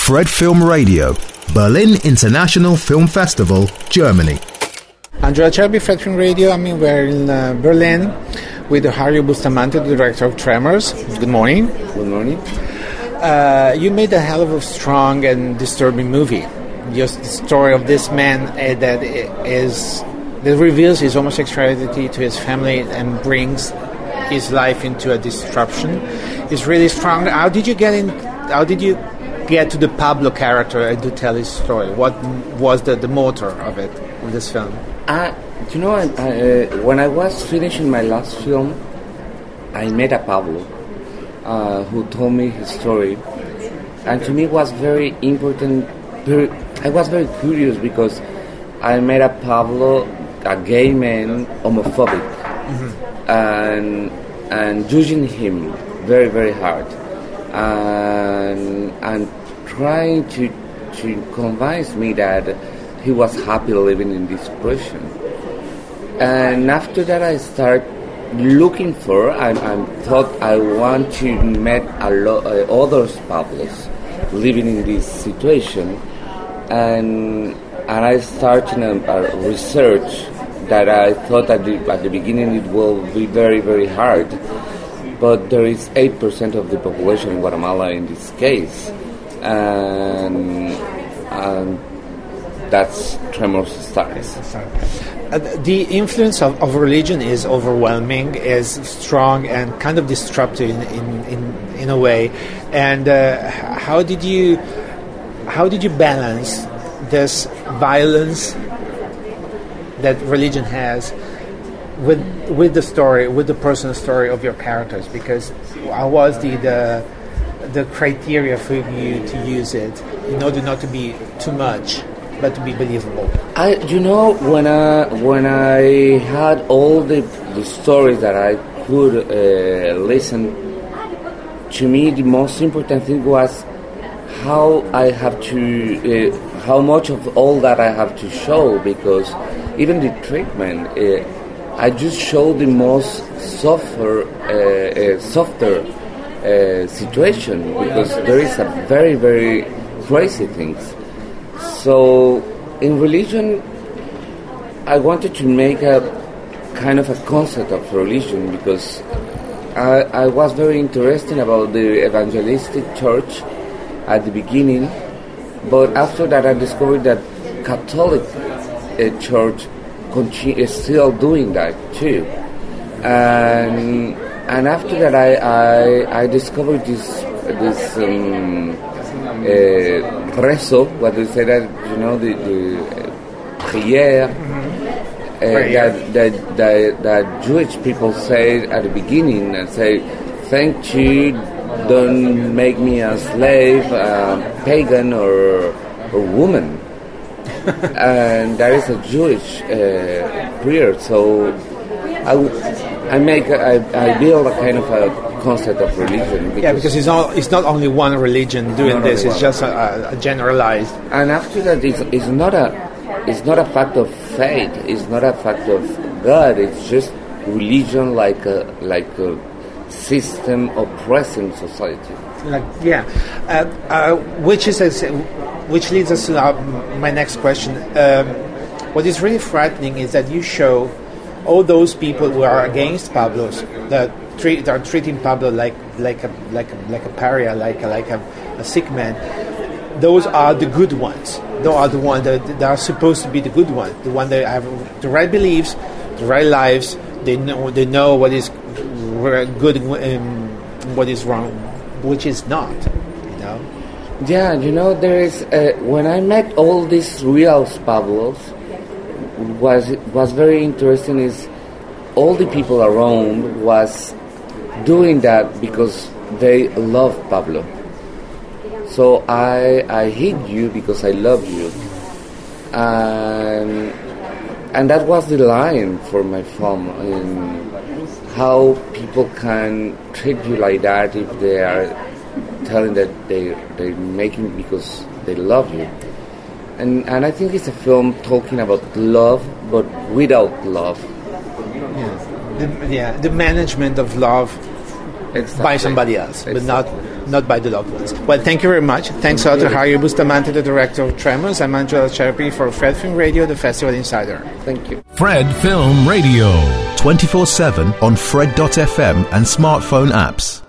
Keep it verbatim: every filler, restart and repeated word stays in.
Fred Film Radio, Berlin International Film Festival, Germany. Andrea Cerbi, Fred Film Radio. I mean, we're in uh, Berlin with Dario Bustamante, the director of Tremors. Good morning. Good morning. Uh, you made a hell of a strong and disturbing movie. Just the story of this man uh, that is that reveals his homosexuality to his family and brings his life into a disruption. It's really strong. How did you get in? How did you get to the Pablo character and to tell his story? What was the, the motor of it, of this film? Uh, you know, I, I, uh, when I was finishing my last film, I met a Pablo uh, who told me his story, and to me it was very important. Very, I was very curious because I met a Pablo, a gay man, homophobic, mm-hmm. and and judging him very very hard. And, and trying to to convince me that he was happy living in this prison. And after that, I started looking for and, and thought I want to meet a lot uh, others Pablos living in this situation. And and I started a, a research that I thought at the, at the beginning it will be very very hard. But there is eight percent of the population in Guatemala in this case, and, and that's Tremors starts. Uh, the influence of, of religion is overwhelming, is strong and kind of disruptive in in, in, in a way. And uh, how did you how did you balance this violence that religion has with with the story, with the personal story of your characters? Because how was the, the the criteria for you to use it in order not to be too much, but to be believable? I, you know, when I when I had all the the stories that I could uh, listen, to me the most important thing was how I have to, uh, how much of all that I have to show, because even the treatment. Uh, I just show the most softer, uh, uh, softer uh, situation, because there is a very, very crazy things. So in religion, I wanted to make a kind of a concept of religion, because I, I was very interested about the evangelistic church at the beginning, but after that I discovered that Catholic uh, church Continue, is still doing that too, and and after that I I, I discovered this this um, uh, rezo, what they say that you know the, the uh, prière, mm-hmm. uh, that, that that that Jewish people say at the beginning and say, thank you, don't make me a slave, uh, pagan or or woman. And that is a Jewish uh, prayer, so I, I make I, I build a kind of a concept of religion. Because yeah, because it's not it's not only one religion doing this; it's just a, a generalized. And after that, it's, it's not a it's not a fact of faith. It's not a fact of God. It's just religion, like a like a system oppressing society. Like yeah, uh, uh, which is a, which leads us to our, my next question. Um, what is really frightening is that you show all those people who are against Pablo's, that treat that are treating Pablo like like a like a, like a pariah, like a, like a, a sick man. Those are the good ones. Those are the ones that, that are supposed to be the good ones. The one that have the right beliefs, the right lives. They know they know what is good and what is wrong, which is not, you know. Yeah, you know, there is uh, when I met all these real Pablos, was was very interesting. Is all the people around was doing that because they love Pablo. So I I hate you because I love you, and and that was the line for my film. In how people can treat you like that if they are telling that they they're making because they love you, and and I think it's a film talking about love but without love. Yeah, the, yeah, the management of love exactly. by somebody else, exactly. but not not by the loved ones. Well, thank you very much. Thanks a lot to Javier Bustamante, the director of Tremors. I'm Angelo Cherpi for Fred Film Radio, the Festival Insider. Thank you. Fred Film Radio. twenty-four seven on Fred dot f m and smartphone apps.